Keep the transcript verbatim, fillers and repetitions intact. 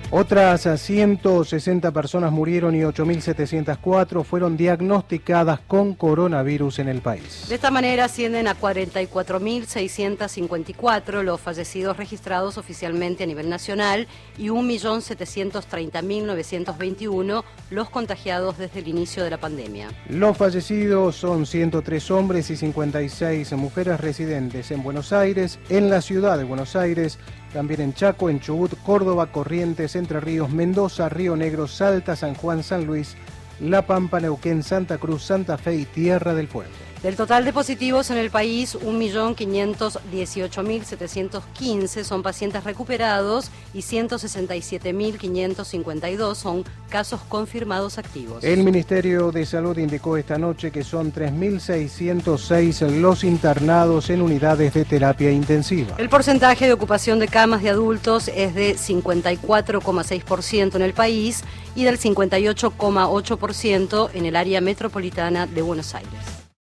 Otras ciento sesenta personas murieron y ocho mil setecientos cuatro fueron diagnosticadas con coronavirus en el país. De esta manera ascienden a cuarenta y cuatro mil seiscientos cincuenta y cuatro los fallecidos registrados oficialmente a nivel nacional y un millón setecientos treinta mil novecientos veintiuno los contagiados desde el inicio de la pandemia. Los fallecidos son ciento tres hombres y cincuenta y seis mujeres residentes en Buenos Aires, en la ciudad de Buenos Aires, también en Chaco, en Chubut, Córdoba, Corrientes, Entre Ríos, Mendoza, Río Negro, Salta, San Juan, San Luis, La Pampa, Neuquén, Santa Cruz, Santa Fe y Tierra del Fuego. Del total de positivos en el país, un millón quinientos dieciocho mil setecientos quince son pacientes recuperados y ciento sesenta y siete mil quinientos cincuenta y dos son casos confirmados activos. El Ministerio de Salud indicó esta noche que son tres mil seiscientos seis los internados en unidades de terapia intensiva. El porcentaje de ocupación de camas de adultos es de cincuenta y cuatro coma seis por ciento en el país y del cincuenta y ocho coma ocho por ciento en el área metropolitana de Buenos Aires.